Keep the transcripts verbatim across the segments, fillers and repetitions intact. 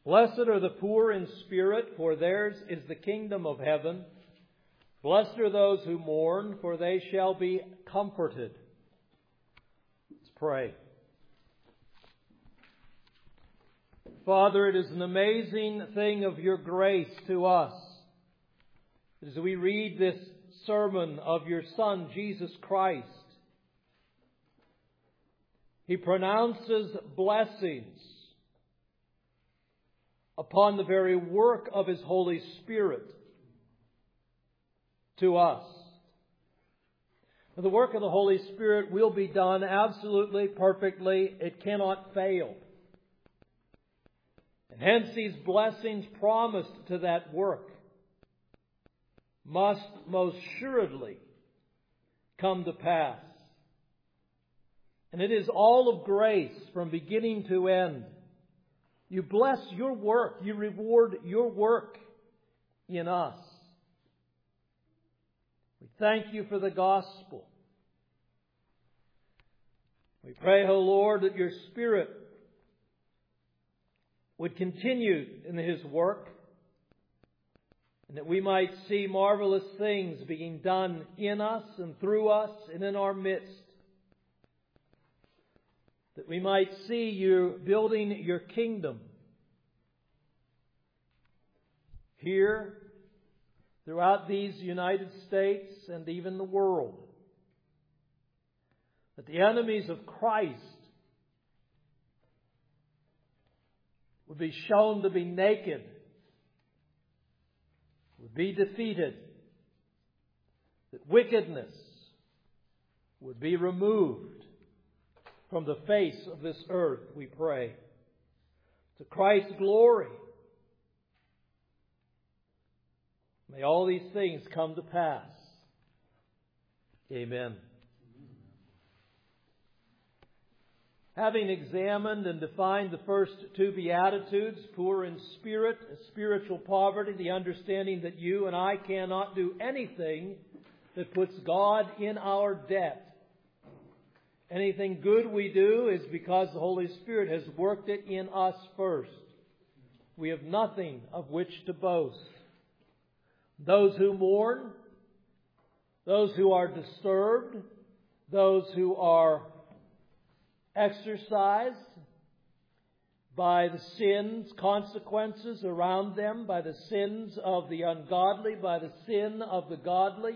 Blessed are the poor in spirit, for theirs is the kingdom of heaven. Blessed are those who mourn, for they shall be comforted. Let's pray. Father, it is an amazing thing of your grace to us as we read this sermon of your Son, Jesus Christ. He pronounces blessings upon the very work of His Holy Spirit to us. The work of the Holy Spirit will be done absolutely, perfectly. It cannot fail. And hence these blessings promised to that work must most assuredly come to pass. And it is all of grace from beginning to end. You bless your work. You reward your work in us. We thank you for the gospel. We pray, O Lord, that your Spirit would continue in His work, and that we might see marvelous things being done in us and through us and in our midst. That we might see you building your kingdom here, throughout these United States and even the world. That the enemies of Christ would be shown to be naked, would be defeated, that wickedness would be removed from the face of this earth, we pray. To Christ's glory, may all these things come to pass. Amen. Having examined and defined the first two Beatitudes, poor in spirit, spiritual poverty, the understanding that you and I cannot do anything that puts God in our debt. Anything good we do is because the Holy Spirit has worked it in us first. We have nothing of which to boast. Those who mourn, those who are disturbed, those who are exercised by the sins, consequences around them, by the sins of the ungodly, by the sin of the godly.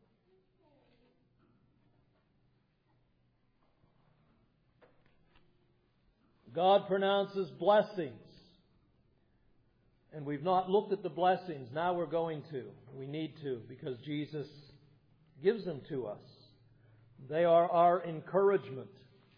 God pronounces blessings. And we've not looked at the blessings. Now we're going to. We need to, because Jesus gives them to us. They are our encouragement.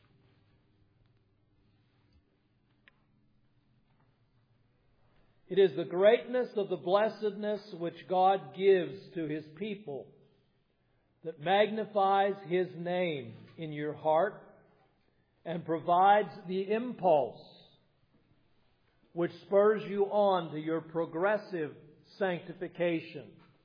It is the greatness of the blessedness which God gives to His people that magnifies His name in your heart and provides the impulse which spurs you on to your progressive sanctification.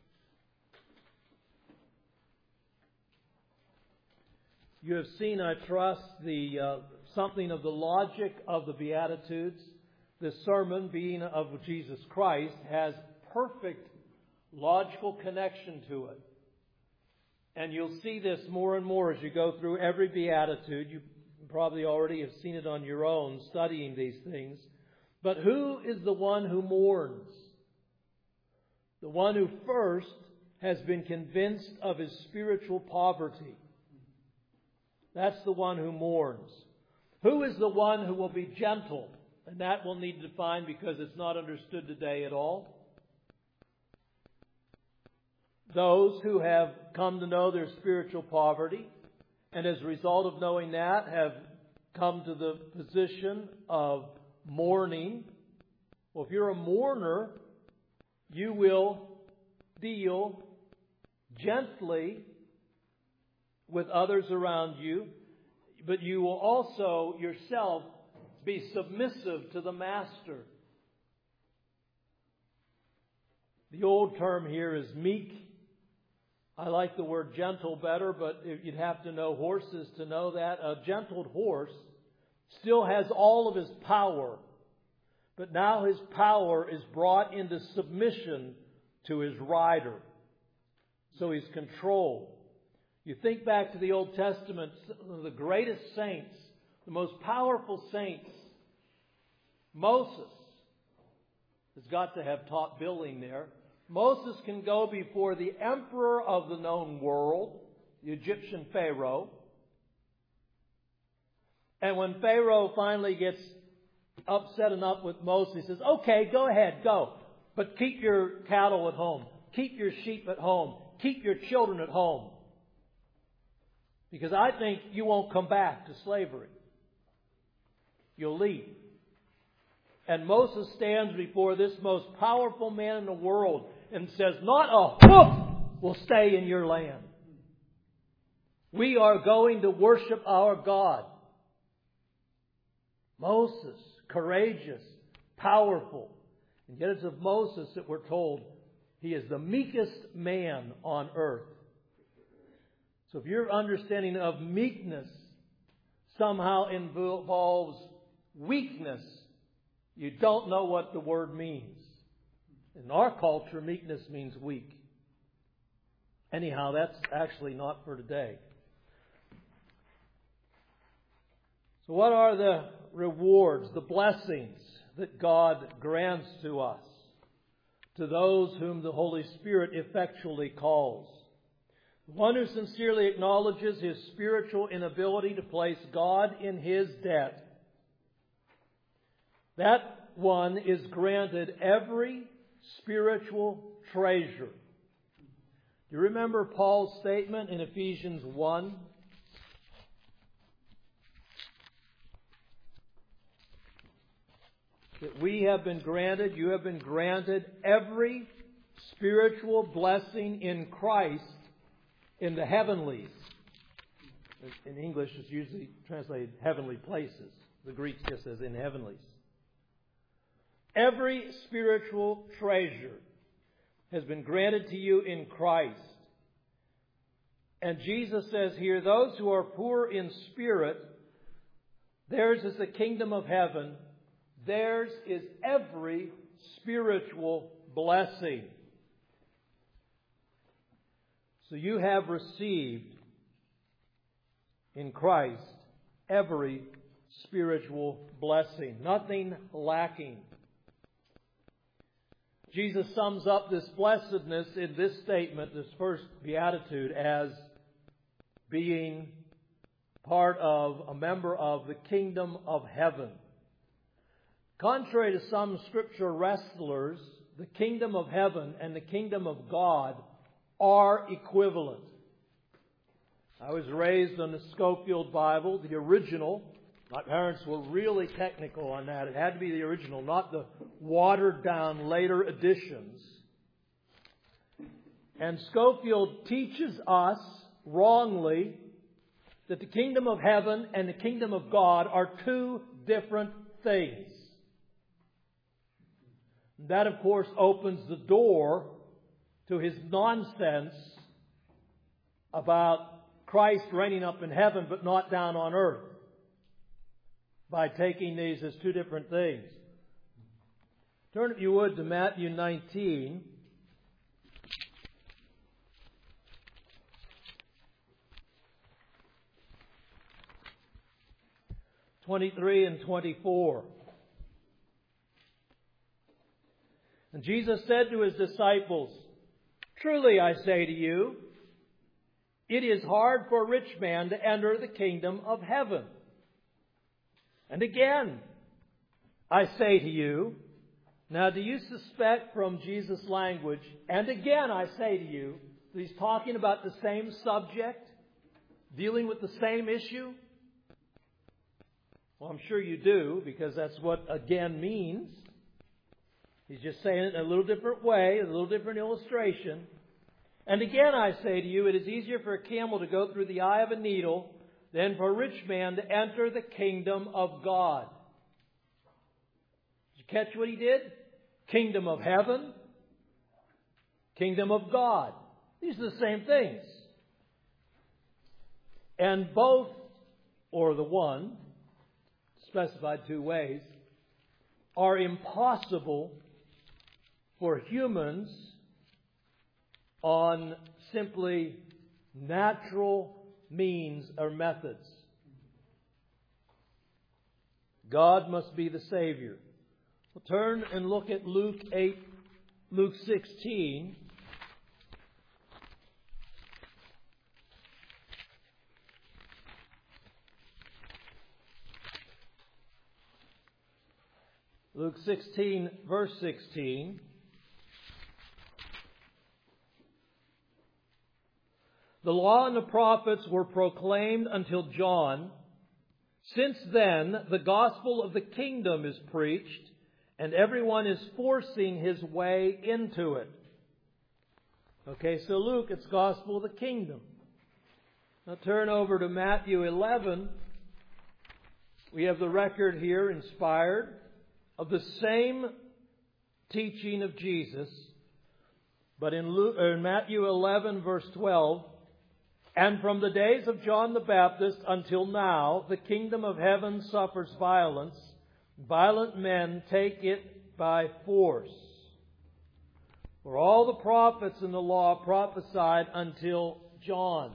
You have seen, I trust, the uh, something of the logic of the Beatitudes. This sermon, being of Jesus Christ, has perfect logical connection to it. And you'll see this more and more as you go through every Beatitude. You probably already have seen it on your own, studying these things. But who is the one who mourns? The one who first has been convinced of his spiritual poverty. That's the one who mourns. Who is the one who will be gentle? And that we'll need to define because it's not understood today at all. Those who have come to know their spiritual poverty, and as a result of knowing that, have come to the position of mourning. Well, if you're a mourner, you will deal gently with others around you, but you will also yourself be submissive to the Master. The old term here is meek. I like the word gentle better, but you'd have to know horses to know that. A gentled horse still has all of his power, but now his power is brought into submission to his rider. So he's controlled. You think back to the Old Testament, the greatest saints, the most powerful saints, Moses has got to have top billing there. Moses can go before the emperor of the known world, the Egyptian Pharaoh. And when Pharaoh finally gets upset enough with Moses, he says, okay, go ahead, go. But keep your cattle at home. Keep your sheep at home. Keep your children at home. Because I think you won't come back to slavery. You'll leave. And Moses stands before this most powerful man in the world and says, not a hoof will stay in your land. We are going to worship our God. Moses, courageous, powerful. And yet it's of Moses that we're told he is the meekest man on earth. So if your understanding of meekness somehow involves weakness, you don't know what the word means. In our culture, meekness means weak. Anyhow, that's actually not for today. So what are the rewards, the blessings that God grants to us, to those whom the Holy Spirit effectually calls? The one who sincerely acknowledges his spiritual inability to place God in his debt, that one is granted every spiritual treasure. Do you remember Paul's statement in Ephesians one? That we have been granted, you have been granted every spiritual blessing in Christ in the heavenlies. In English, it's usually translated heavenly places. The Greek just says in heavenlies. Every spiritual treasure has been granted to you in Christ. And Jesus says here, those who are poor in spirit, theirs is the kingdom of heaven. Theirs is every spiritual blessing. So you have received in Christ every spiritual blessing. Nothing lacking. Jesus sums up this blessedness in this statement, this first beatitude, as being part of, a member of the kingdom of heaven. Contrary to some scripture wrestlers, the kingdom of heaven and the kingdom of God are equivalent. I was raised on the Scofield Bible, the original. My parents were really technical on that. It had to be the original, not the watered down later editions. And Scofield teaches us wrongly that the kingdom of heaven and the kingdom of God are two different things. That, of course, opens the door to his nonsense about Christ reigning up in heaven but not down on earth, by taking these as two different things. Turn, if you would, to Matthew nineteen. twenty-three and twenty-four. And Jesus said to his disciples, truly I say to you, it is hard for a rich man to enter the kingdom of heaven. And again, I say to you, now do you suspect from Jesus' language, and again I say to you, that he's talking about the same subject, dealing with the same issue? Well, I'm sure you do, because that's what again means. He's just saying it in a little different way, a little different illustration. And again I say to you, it is easier for a camel to go through the eye of a needle than for a rich man to enter the kingdom of God. Did you catch what he did? Kingdom of heaven, kingdom of God. These are the same things. And both, or the one, specified two ways, are impossible for humans on simply natural means or methods. God must be the Savior. We'll turn and look at Luke eight, Luke sixteen. Luke sixteen, verse sixteen. The law and the prophets were proclaimed until John. Since then, the gospel of the kingdom is preached, and everyone is forcing his way into it. Okay, so Luke, it's gospel of the kingdom. Now turn over to Matthew eleven. We have the record here, inspired, of the same teaching of Jesus. But in, Luke, or in Matthew eleven, verse twelve, and from the days of John the Baptist until now, the kingdom of heaven suffers violence. Violent men take it by force. For all the prophets in the law prophesied until John.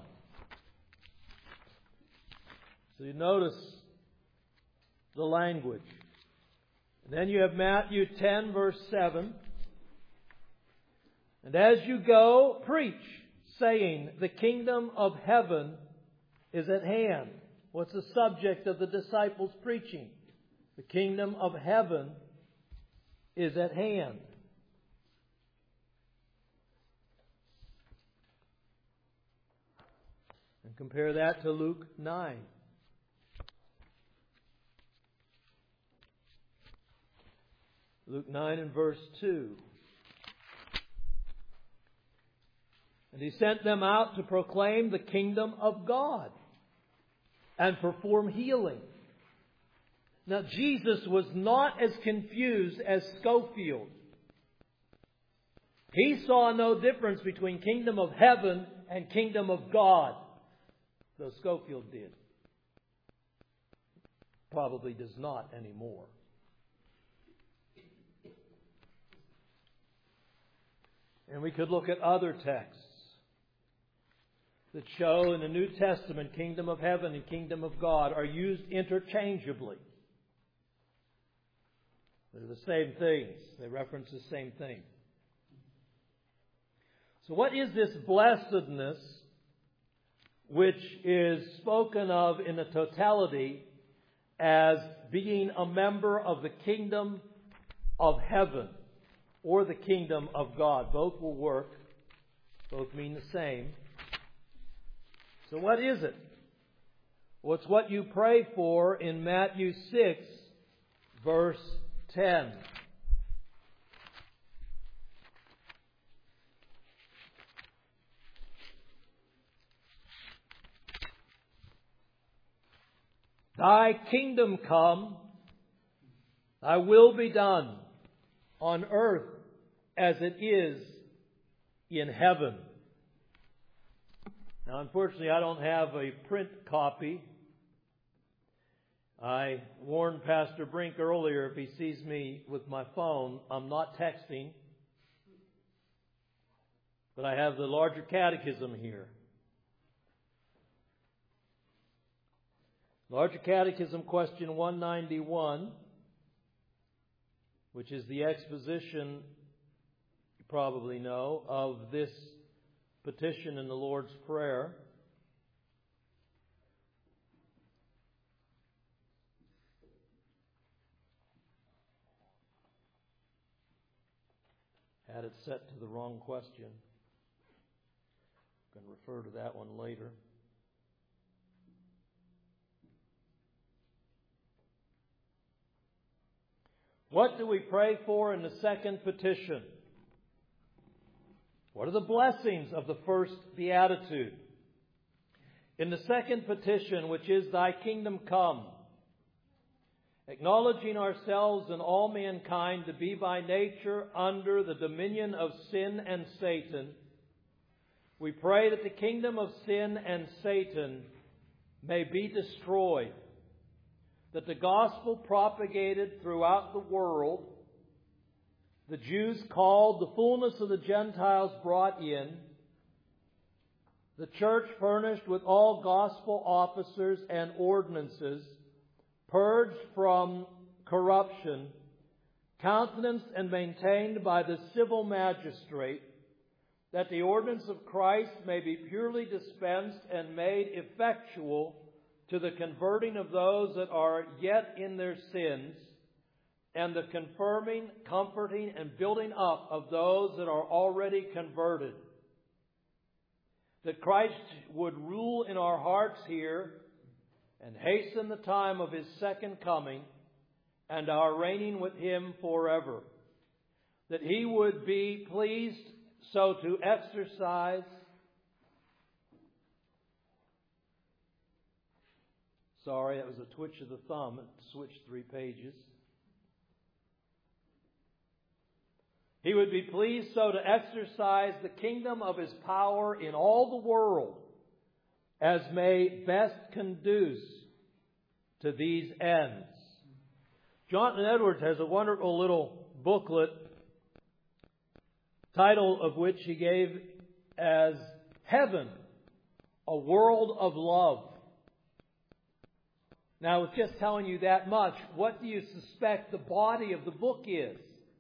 So you notice the language. And then you have Matthew ten, verse seven. And as you go, preach, saying, the kingdom of heaven is at hand. What's the subject of the disciples' preaching? The kingdom of heaven is at hand. And compare that to Luke nine. Luke nine and verse two. And he sent them out to proclaim the kingdom of God and perform healing. Now, Jesus was not as confused as Schofield. He saw no difference between kingdom of heaven and kingdom of God, though Schofield did. Probably does not anymore. And we could look at other texts that show in the New Testament kingdom of heaven and kingdom of God are used interchangeably. They're the same things. They reference the same thing. So what is this blessedness which is spoken of in the totality as being a member of the kingdom of heaven or the kingdom of God? Both will work. Both mean the same. So what is it? Well, it's what you pray for in Matthew six, verse ten. Thy kingdom come, thy will be done on earth as it is in heaven. Now, unfortunately, I don't have a print copy. I warned Pastor Brink earlier, if he sees me with my phone, I'm not texting. But I have the larger catechism here. Larger Catechism, question one ninety-one, which is the exposition, you probably know, of this petition in the Lord's Prayer. Had it set to the wrong question. I'm going to refer to that one later. What do we pray for in the second petition? What are the blessings of the first beatitude? In the second petition, which is Thy kingdom come, acknowledging ourselves and all mankind to be by nature under the dominion of sin and Satan, we pray that the kingdom of sin and Satan may be destroyed, that the gospel propagated throughout the world, the Jews called, the fullness of the Gentiles brought in, the church furnished with all gospel officers and ordinances, purged from corruption, countenanced and maintained by the civil magistrate, that the ordinance of Christ may be purely dispensed and made effectual to the converting of those that are yet in their sins, and the confirming, comforting, and building up of those that are already converted. That Christ would rule in our hearts here and hasten the time of His second coming and our reigning with Him forever. That He would be pleased so to exercise Sorry, that was a twitch of the thumb. It switched three pages. He would be pleased so to exercise the kingdom of His power in all the world as may best conduce to these ends. Jonathan Edwards has a wonderful little booklet, title of which he gave as Heaven, a World of Love. Now, with just telling you that much, what do you suspect the body of the book is?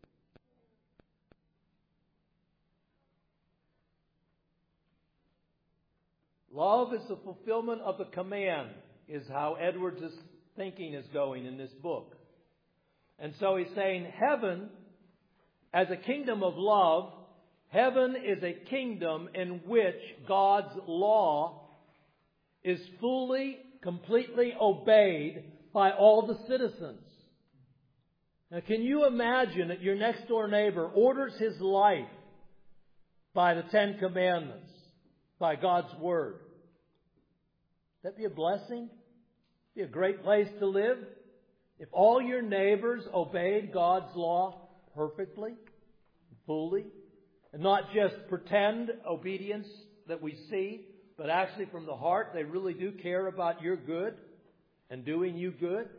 Love is the fulfillment of the command, is how Edwards' thinking is going in this book. And so he's saying heaven, as a kingdom of love, heaven is a kingdom in which God's law is fully, completely obeyed by all the citizens. Now, can you imagine that your next door neighbor orders his life by the Ten Commandments, by God's Word? Would that be a blessing? Be a great place to live? If all your neighbors obeyed God's law perfectly, fully, and not just pretend obedience that we see, but actually from the heart, they really do care about your good and doing you good.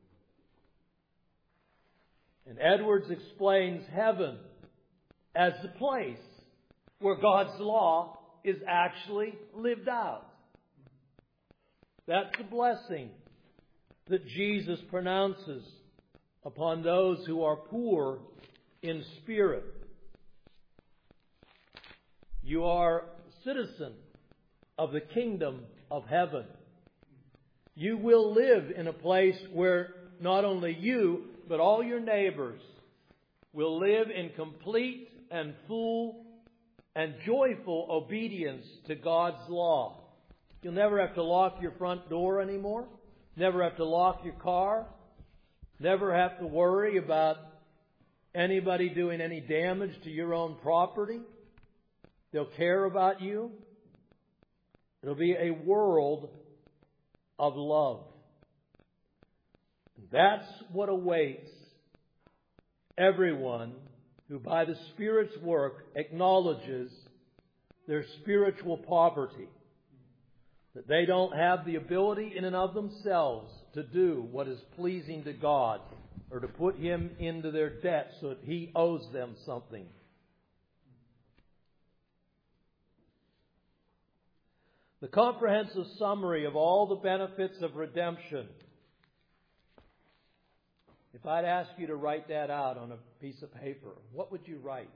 And Edwards explains heaven as the place where God's law is actually lived out. That's the blessing that Jesus pronounces upon those who are poor in spirit. You are a citizen of the kingdom of heaven. You will live in a place where not only you, but all your neighbors will live in complete and full and joyful obedience to God's law. You'll never have to lock your front door anymore. Never have to lock your car. Never have to worry about anybody doing any damage to your own property. They'll care about you. It'll be a world of love. That's what awaits everyone who by the Spirit's work acknowledges their spiritual poverty. That they don't have the ability in and of themselves to do what is pleasing to God or to put Him into their debt so that He owes them something. The comprehensive summary of all the benefits of redemption. If I'd ask you to write that out on a piece of paper, what would you write?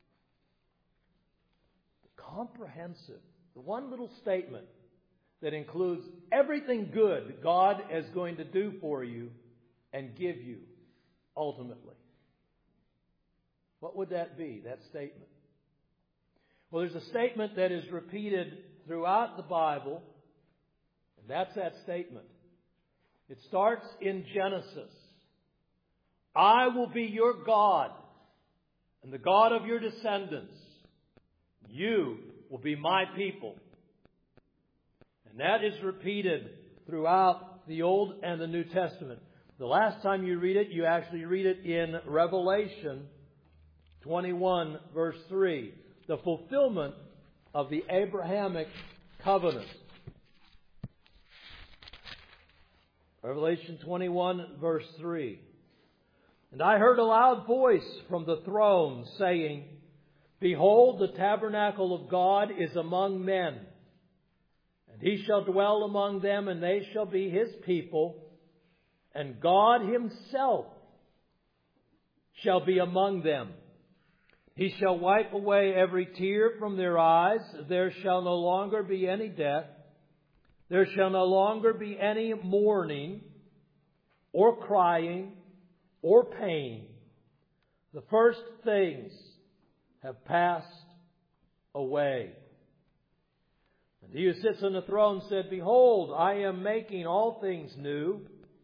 The comprehensive, the one little statement that includes everything good God is going to do for you and give you ultimately. What would that be, that statement? Well, there's a statement that is repeated throughout the Bible, and that's that statement. It starts in Genesis. I will be your God and the God of your descendants. You will be my people. And that is repeated throughout the Old and the New Testament. The last time you read it, you actually read it in Revelation twenty-one, verse three. The fulfillment of the Abrahamic covenant. Revelation twenty-one, verse three. And I heard a loud voice from the throne saying, Behold, the tabernacle of God is among men, and He shall dwell among them, and they shall be His people, and God Himself shall be among them. He shall wipe away every tear from their eyes. There shall no longer be any death. There shall no longer be any mourning, or crying, or pain. The first things have passed away. And He who sits on the throne said, Behold, I am making all things new.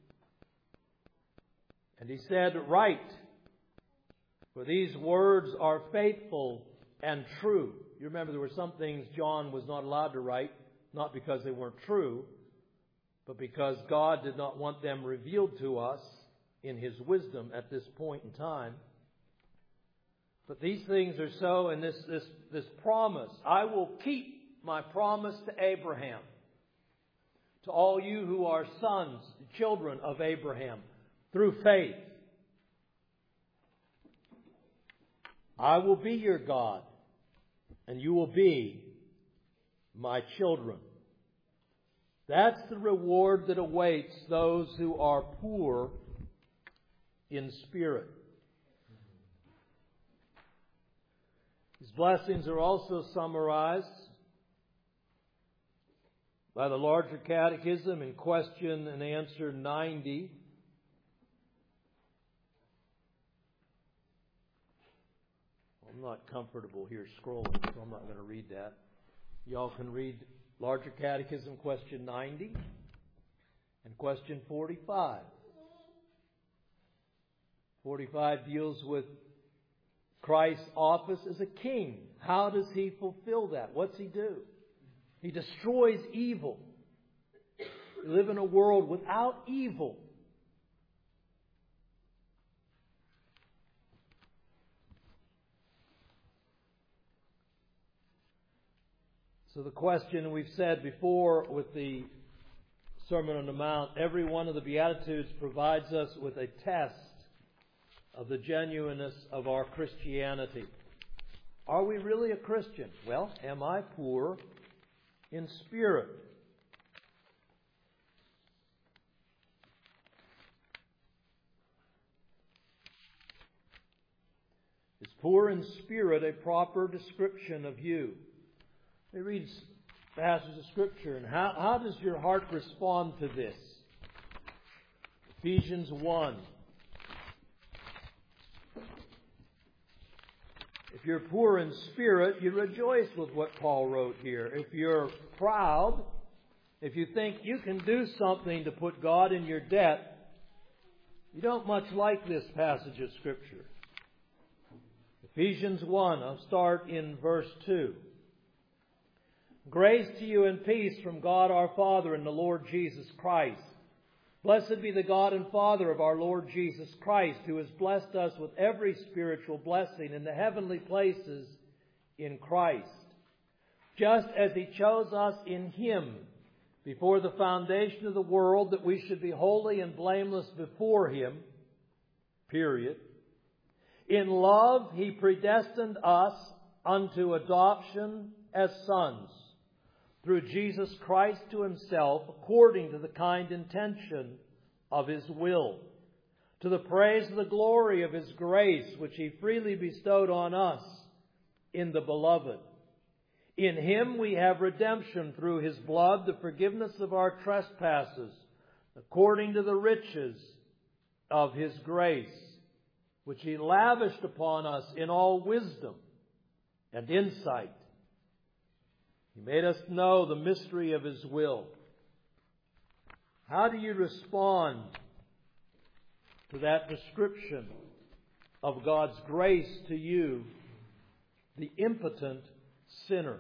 And He said, Write, for these words are faithful and true. You remember there were some things John was not allowed to write, not because they weren't true, but because God did not want them revealed to us in His wisdom at this point in time. But these things are so, and this, this, this promise, I will keep my promise to Abraham, to all you who are sons, children of Abraham, through faith. I will be your God, and you will be my children. That's the reward that awaits those who are poor in spirit. These blessings are also summarized by the larger catechism in question and answer ninety. I'm not comfortable here scrolling, so I'm not going to read that. Y'all can read larger catechism question ninety and question forty-five. forty-five deals with Christ's office as a king. How does He fulfill that? What's He do? He destroys evil. We live in a world without evil. So the question we've said before with the Sermon on the Mount, every one of the Beatitudes provides us with a test of the genuineness of our Christianity. Are we really a Christian? Well, am I poor in spirit? Is poor in spirit a proper description of you? Let me read passages of Scripture. And how, how does your heart respond to this? Ephesians one. If you're poor in spirit, you rejoice with what Paul wrote here. If you're proud, if you think you can do something to put God in your debt, you don't much like this passage of Scripture. Ephesians one, I'll start in verse two. Grace to you and peace from God our Father and the Lord Jesus Christ. Blessed be the God and Father of our Lord Jesus Christ, who has blessed us with every spiritual blessing in the heavenly places in Christ, just as He chose us in Him before the foundation of the world, that we should be holy and blameless before Him, period. In love He predestined us unto adoption as sons, through Jesus Christ to Himself, according to the kind intention of His will, to the praise of the glory of His grace, which He freely bestowed on us in the Beloved. In Him we have redemption through His blood, the forgiveness of our trespasses, according to the riches of His grace, which He lavished upon us in all wisdom and insight. He made us know the mystery of His will. How do you respond to that description of God's grace to you, the impotent sinner?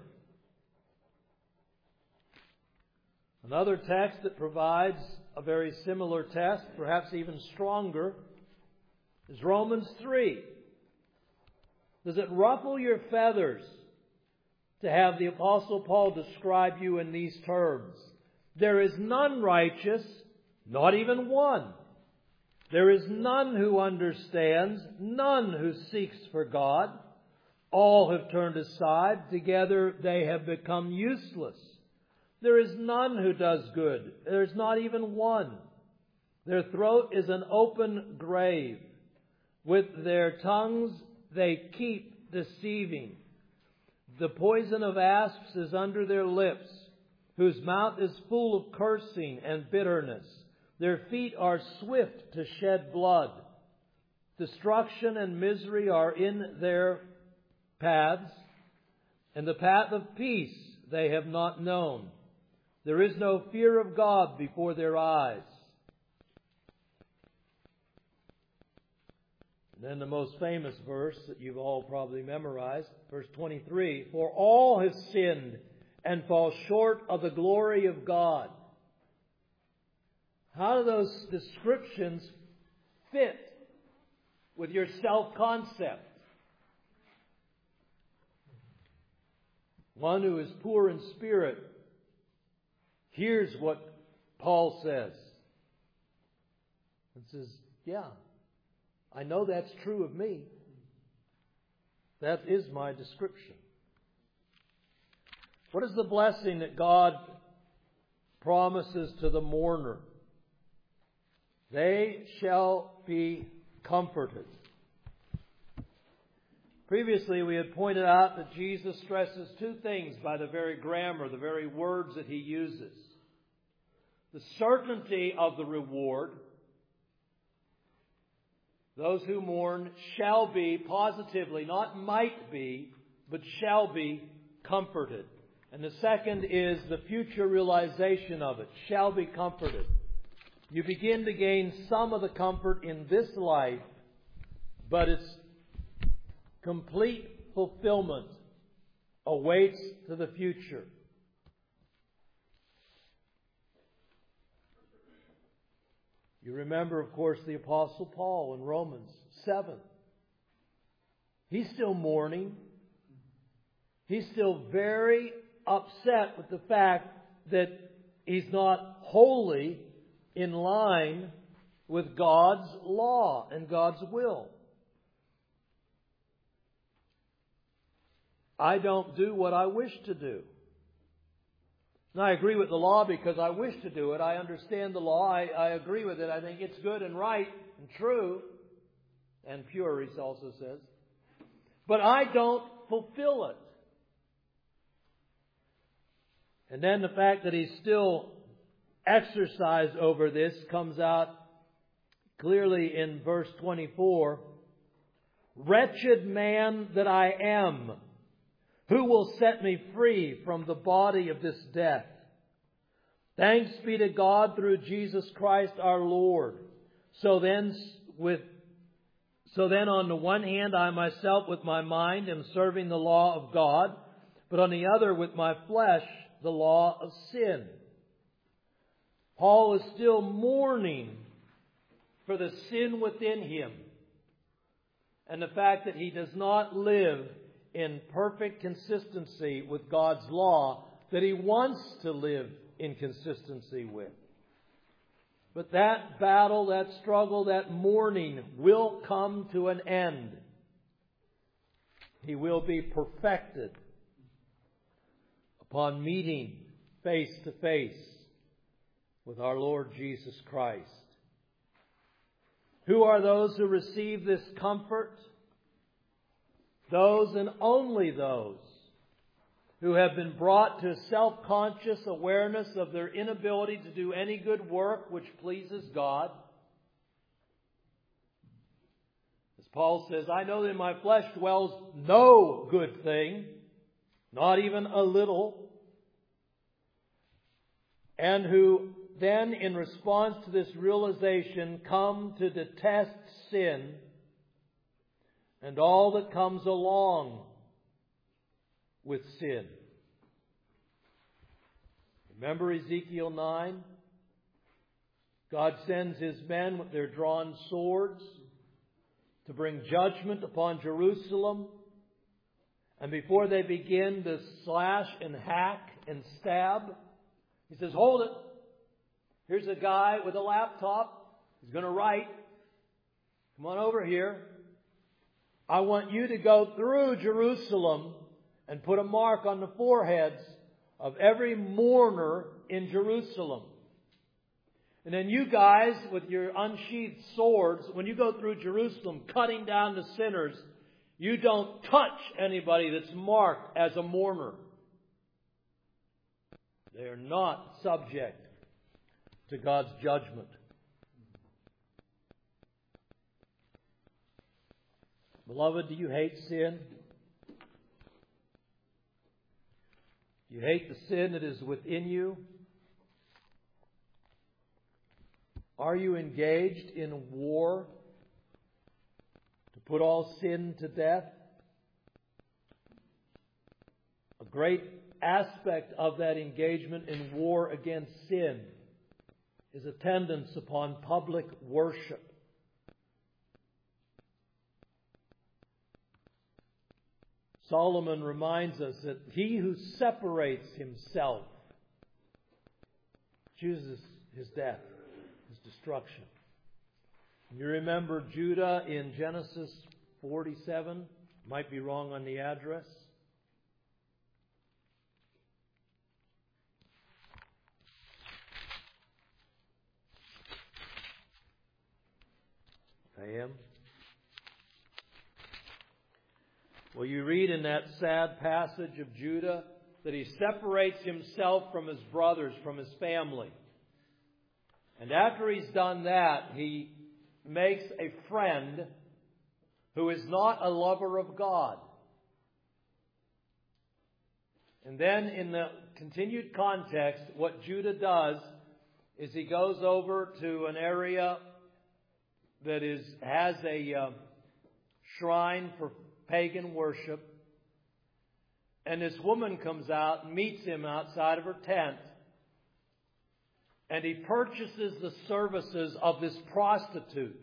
Another text that provides a very similar test, perhaps even stronger, is Romans three. Does it ruffle your feathers to have the Apostle Paul describe you in these terms? There is none righteous, Not even one. There is none who understands, none who seeks for God. All have turned aside. Together they have become useless. There is none who does good. There is not even one. Their throat is an open grave. With their tongues they keep deceiving. The poison of asps is under their lips, whose mouth is full of cursing and bitterness. Their feet are swift to shed blood. Destruction and misery are in their paths, and the path of peace they have not known. There is no fear of God before their eyes. And then the most famous verse that you've all probably memorized, verse twenty-three, for all have sinned and fall short of the glory of God. How do those descriptions fit with your self-concept? One who is poor in spirit hears what Paul says and says, yeah, I know that's true of me. That is my description. What is the blessing that God promises to the mourner? They shall be comforted. Previously, we had pointed out that Jesus stresses two things by the very grammar, the very words that He uses. The certainty of the reward. Those who mourn shall be, positively, not might be, but shall be comforted. And the second is the future realization of it, shall be comforted. You begin to gain some of the comfort in this life, but its complete fulfillment awaits to the future. You remember, of course, the Apostle Paul in Romans seven. He's still mourning. He's still very upset with the fact that he's not wholly in line with God's law and God's will. I don't do what I wish to do. And I agree with the law because I wish to do it. I understand the law. I, I agree with it. I think it's good and right and true and pure, he also says. But I don't fulfill it. And then the fact that he's still exercised over this comes out clearly in verse twenty-four. Wretched man that I am, who will set me free from the body of this death? Thanks be to God through Jesus Christ our Lord. So then, with so then on the one hand, I myself with my mind am serving the law of God, but on the other with my flesh, the law of sin. Paul is still mourning for the sin within him and the fact that he does not live in perfect consistency with God's law that he wants to live in consistency with. But that battle, that struggle, that mourning will come to an end. He will be perfected upon meeting face to face with our Lord Jesus Christ. Who are those who receive this comfort? Those and only those who have been brought to self-conscious awareness of their inability to do any good work which pleases God. As Paul says, I know that in my flesh dwells no good thing, not even a little. And who then, in response to this realization, come to detest sin and all that comes along with sin. Remember Ezekiel nine? God sends His men with their drawn swords to bring judgment upon Jerusalem. And before they begin to slash and hack and stab, He says, hold it. Here's a guy with a laptop. He's going to write. Come on over here. I want you to go through Jerusalem and put a mark on the foreheads of every mourner in Jerusalem. And then you guys, with your unsheathed swords, when you go through Jerusalem cutting down the sinners, you don't touch anybody that's marked as a mourner. They are not subject to God's judgment. Beloved, do you hate sin? Do you hate the sin that is within you? Are you engaged in war to put all sin to death? A great aspect of that engagement in war against sin is attendance upon public worship. Solomon reminds us that he who separates himself chooses his death, his destruction. You remember Judah in Genesis forty-seven? Might be wrong on the address. I am. Well, you read in that sad passage of Judah that he separates himself from his brothers, from his family. And after he's done that, he makes a friend who is not a lover of God. And then in the continued context, what Judah does is he goes over to an area that is has a uh, shrine for pagan worship. And this woman comes out and meets him outside of her tent. And he purchases the services of this prostitute.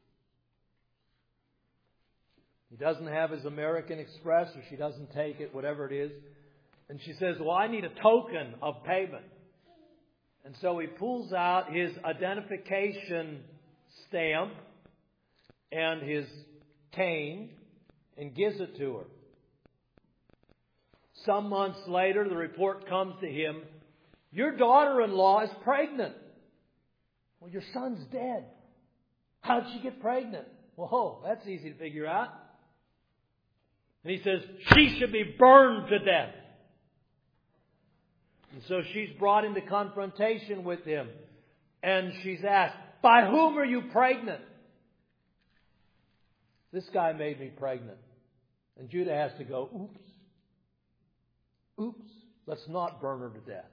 He doesn't have his American Express, or she doesn't take it, whatever it is. And she says, well, I need a token of payment. And so he pulls out his identification stamp and his cane and gives it to her. Some months later, the report comes to him, your daughter-in-law is pregnant. Well, your son's dead. How did she get pregnant? Whoa, that's easy to figure out. And he says, she should be burned to death. And so she's brought into confrontation with him. And she's asked, by whom are you pregnant? This guy made me pregnant. And Judah has to go, oops. Oops. Let's not burn her to death.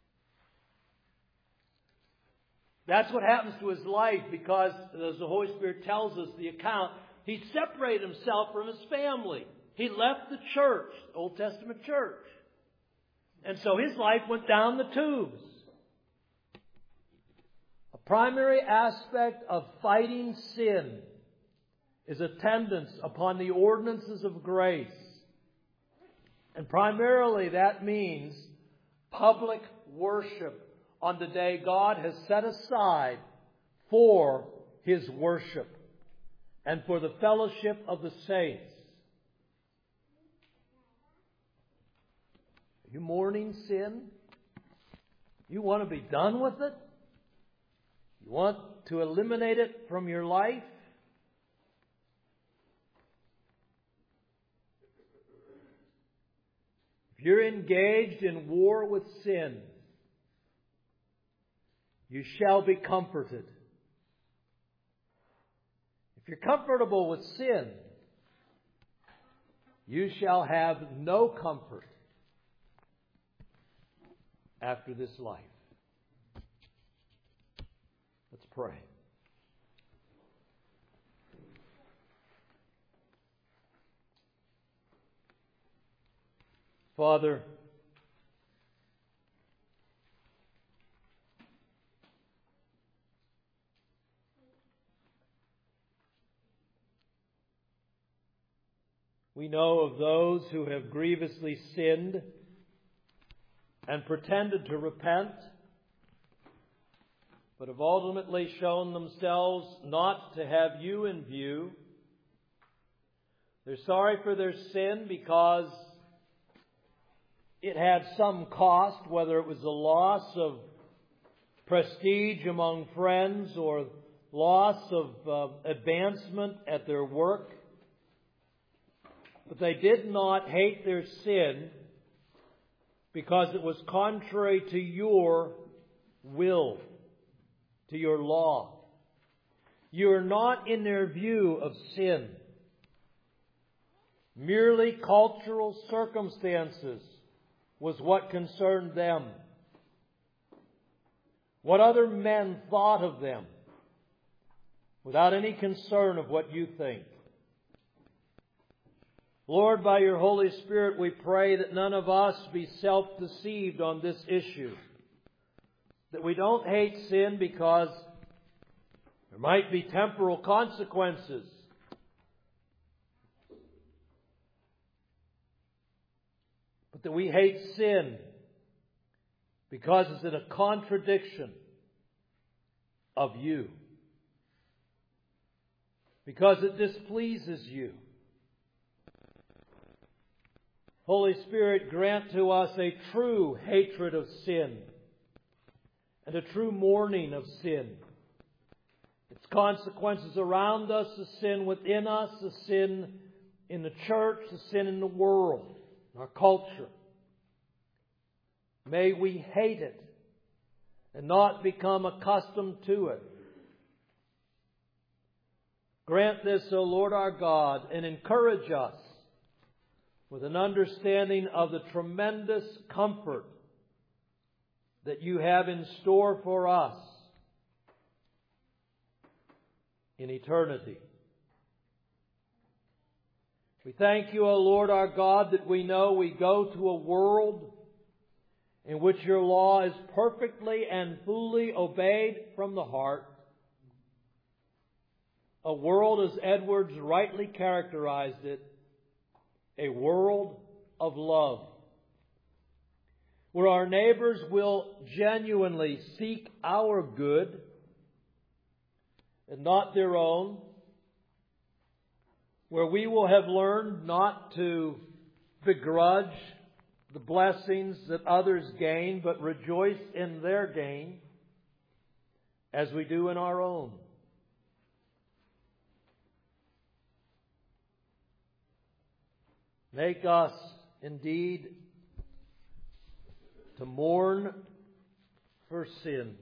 That's what happens to his life because, as the Holy Spirit tells us the account, he separated himself from his family. He left the church, the Old Testament church. And so his life went down the tubes. A primary aspect of fighting sin is attendance upon the ordinances of grace. And primarily that means public worship on the day God has set aside for His worship and for the fellowship of the saints. Are you mourning sin? You want to be done with it? You want to eliminate it from your life? If you're engaged in war with sin, you shall be comforted. If you're comfortable with sin, you shall have no comfort after this life. Let's pray. Father, we know of those who have grievously sinned and pretended to repent, but have ultimately shown themselves not to have you in view. They're sorry for their sin because it had some cost, whether it was the loss of prestige among friends or loss of uh, advancement at their work. But they did not hate their sin because it was contrary to your will, to your law. You are not in their view of sin. Merely cultural circumstances was what concerned them. What other men thought of them, without any concern of what you think. Lord, by your Holy Spirit, we pray that none of us be self-deceived on this issue. That we don't hate sin because there might be temporal consequences. But that we hate sin because it's in a contradiction of you. Because it displeases you. Holy Spirit, grant to us a true hatred of sin and a true mourning of sin. Its consequences around us, the sin within us, the sin in the church, the sin in the world, in our culture. May we hate it and not become accustomed to it. Grant this, O Lord our God, and encourage us with an understanding of the tremendous comfort that you have in store for us in eternity. We thank you, O Lord our God, that we know we go to a world in which your law is perfectly and fully obeyed from the heart. A world, as Edwards rightly characterized it, a world of love, where our neighbors will genuinely seek our good and not their own, where we will have learned not to begrudge the blessings that others gain, but rejoice in their gain as we do in our own. Make us indeed to mourn for sin,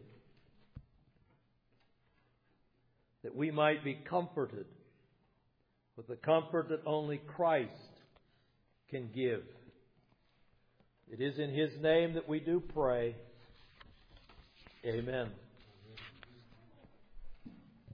that we might be comforted with the comfort that only Christ can give. It is in His name that we do pray. Amen.